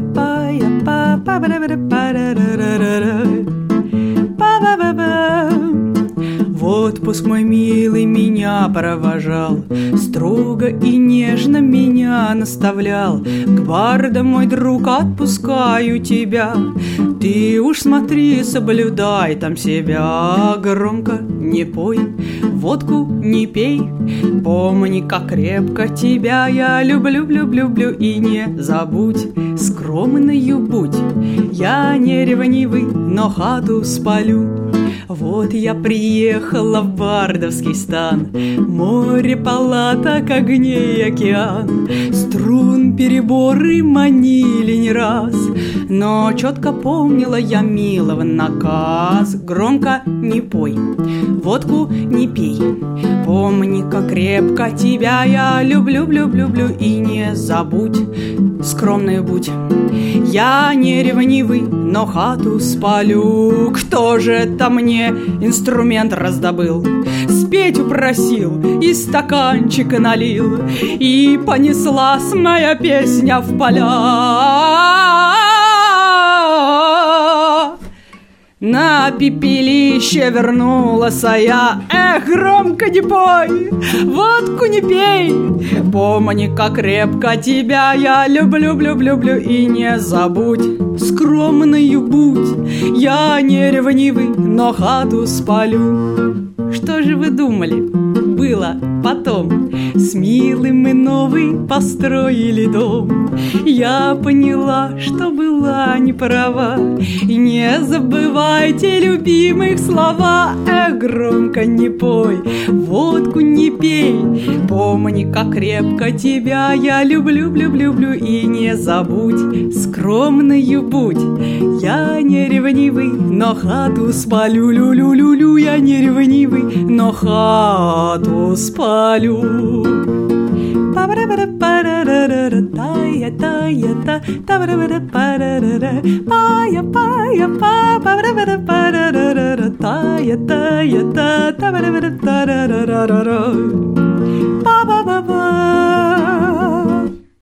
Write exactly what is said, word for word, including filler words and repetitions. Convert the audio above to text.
В отпуск мой милый меня провожал, строго и нежно меня наставлял. К бардам, мой друг, отпускаю тебя. Ты уж смотри, соблюдай там себя. Громко не пой, водку не пей. Помни, как крепко тебя я люблю, люблю, люблю. И не забудь, скромною будь. Я не ревнивый, но хату спалю. Вот я приехала в бардовский стан. Море, палаток, огней океан. Струн переборы манили не раз, но четко помнила я милого наказ. Громко не пой, водку не пей. Помни, как крепко тебя я люблю, люблю, люблю. И не забудь, скромной будь. Я не ревнивый, но хату спалю. Кто же это мне инструмент раздобыл? Спеть упросил и стаканчик налил, и понеслась моя песня в поля. На пепелище вернулась я. Эх, громко не пой, водку не пей. Помни, как крепко тебя я люблю, люблю, люблю. И не забудь, скромною будь. Я не ревнивый, но хату спалю. Что же вы думали было потом? С милым мы новый построили дом. Я поняла, что была не права. И не забывайте любимых слова. Эх, громко не пой, водку не пей. Помни, как крепко тебя я люблю, люблю, люблю. И не забудь, скромною будь. Я не ревнивый, но хату спалю, лю-лю-лю-лю. Я не ревнивый, но хату спалю. Па-па-па-па.